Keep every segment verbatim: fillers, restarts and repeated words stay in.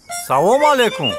салом алейкум.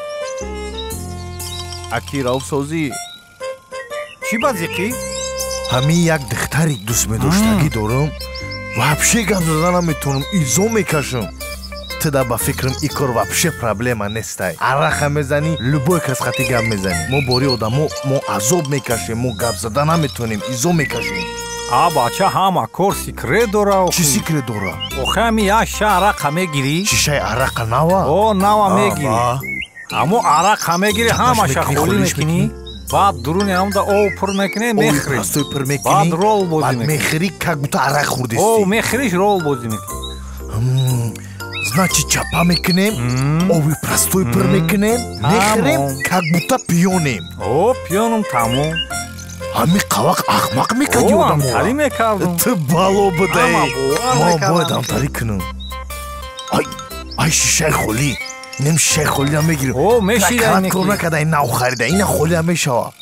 аки равсозӣ Чӣ базиқӣ? ҳамин як духтари дӯстмедоштагӣ дорам. вообще гап зада наметавонам, изо мекашам. туда ба фикрам и кор вообще проблема нестай. арақа мезанӣ, любой кас хати гап мезанӣ. мо бори одамо мо азоб мекашем, мо гап зада наметавонем, изо мекашем. А бача ҳама кор секрет дора. Чӣ секрет дора? охи ҳами як ша арақа мегирӣ? Шишаи арақа нава? О, нава мегирӣ. Аммо арақа мегирӣ, ҳамаша холӣ мекунӣ. баъд дуруни ҳамда об пур мекунӣ, мехӯрӣ. простой пур мекунӣ. баъд рол бозӣ баъд мекунӣ. мехӯрӣ, как будто арақ хӯрдисти. О, мехӯриш, рол бозӣ мекунӣ. значит чапа мекунем, оби простой пур мекунем, мехӯрем, как будто пиёнем. О, пиёнам тамом. ҳамин қавақ ахмақ мекарди О, одаморо. амтарӣ мекардам. ту бало бидаи. Ама бовар мо мекардам. бояд амтарӣ кунам. ай ай шишаи холӣ, нем шишаи холиам мегирем. О, мешидай Калат кор накарда, ин нав харида, ина холиам мешава.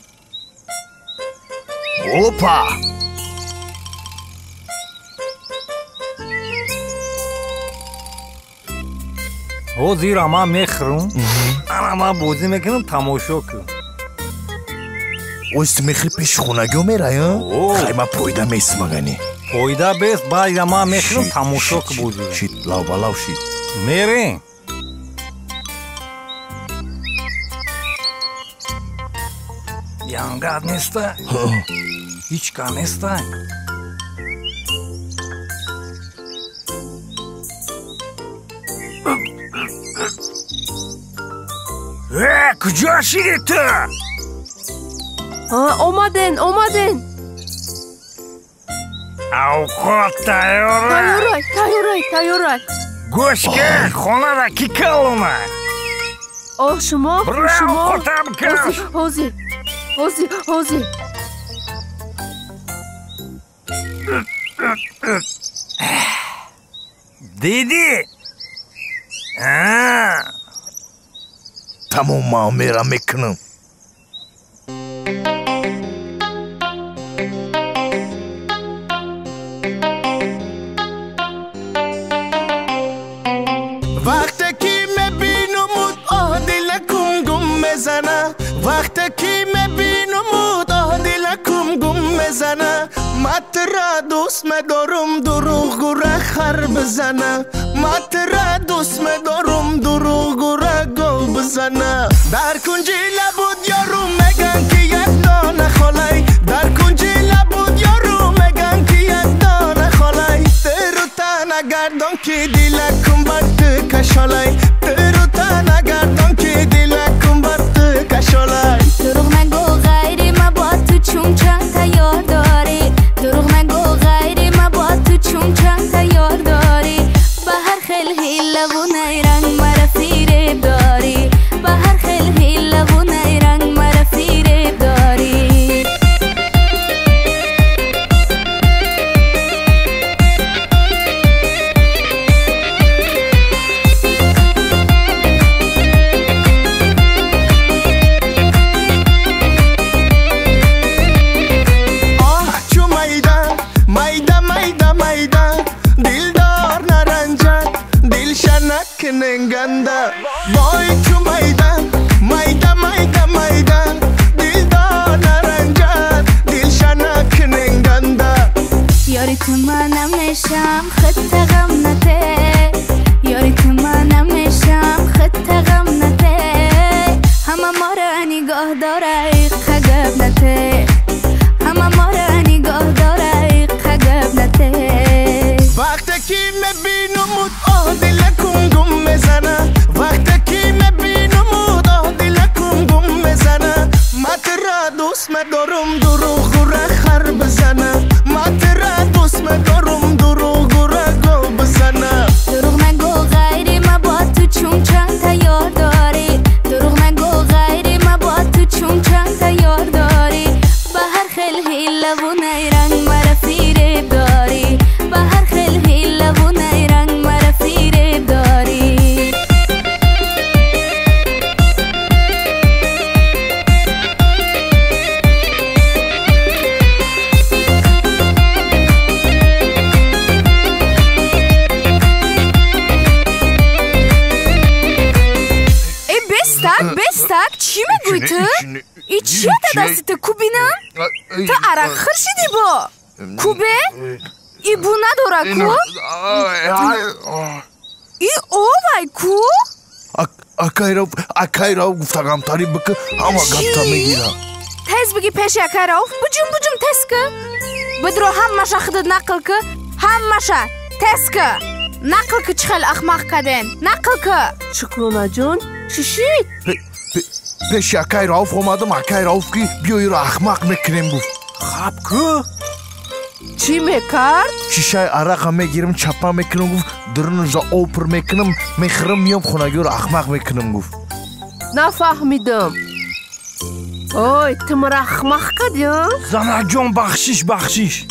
опа ҳозир ман мехӯрам. ана ман бозӣ мекунам, тамошо кун. ост мехӯри пеши хонагиҳо мерая? О. хайма пойда месмагани. пойда бест, баъда ман мехӯрам, тамошо кун бозӣ. шид лав ба лав шид. мерем. янгад нестай, ҳичка нестай. Э, куҷо шиди ту? омаден омаден. Авқот тайёра. тайёрай тайёрай тайёрай. гӯш кар, хонада кӣ калома? о шумо Браво, шумо хотам каш. ҳозир ҳозир ҳозир. диди? А, тамом ман мерам мекунам. وقتی که میبینمت آه دلکم گم میزنه وقتی که میبینمت آه دلکم گم میزنه مت را دوست میدارم دروغ گوره خر بزنه مت را دوست میدارم دروغ گوره گل بزنه در کنج لبود یارو میگن که یک دانه خالای در کنج لبود یارو میگن که یک دانه خالای ترو تنه گردان که دلکم کشالای ترو تنه گردان که دلکم بر تو کشالای دروغ نگو غیری ما با تو چون چند تیار داری دروغ نگو غیری ما با تو چون چند تیار داری به هر خیل هیله و نیرنگ مرا فریب داری به هر خیل هیله و نیرنگ مرا فریب داری Ganda boy chu maydan mayda mayda mayda dildor naranjat dilshanak nenganda یاری تو منم نشم خط غم نده یاری تو منم نشم خط غم نده همه ما را نگاه داره قگب نده همه ما را نگاه داره قگب نده وقتی که میبینمت آه دلکم گم میزنه وقتی که میبینمت آه دلکم گم میزنه مت را دوست میدارم دروغ گوره خر بزنه مت را دوست میدارم دروغ گوره گل بزنه دروغ بستک بستک چی میگوی تو؟ ای چیه تا دستی کو بینم؟ تو عرق خرشیدی با کوبه؟ ای بو نداره کو؟ ای اووای کو؟ اکای اکای راو گفتم تاری بک اما گفتا میگیرم تز بگی پیش اکای راو بجوم بجوم تز که بدرو هم مشا خدد نقل که هم مشا تز که نقل که چخل اخماق کدن نقل که شکرونا جون چی شید؟ پیش اکای راو اومدم اکای راو که بیایی رو اخماق میکنیم گفت خب که چی میکرد؟ شیشه عرق هم میگیرم چپا میکنم گفت درون را اوپر میکنم میخرم میام خونگی رو اخماق میکنم گفت نفهمیدم اوی تمر اخماق کدیم؟ زنک جون بخشیش بخشیش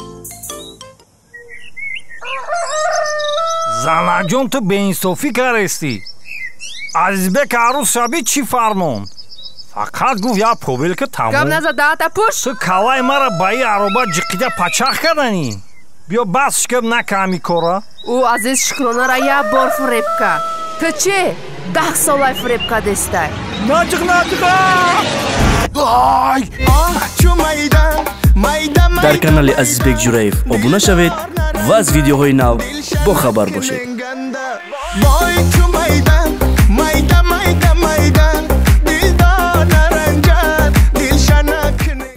زنک جون تو به انصافی کارستی عزیزبک عروس شبی چی فرمون فقط گفت یا پوبیل که تموم گم نزد آتا پوش تو کلای مرا با ای عروبا جقیده پچخ کردنی بیا بس شکب نکمی کورا او عزیز شکرونا را یه بار فریب کرد تو چه؟ ده سالای فریب کردستی ناجق ناجق آی چو میدان میدان дар канали Азизбек Жураев обуна шавед ва аз видеоҳои нав бохабар бошед. وای چو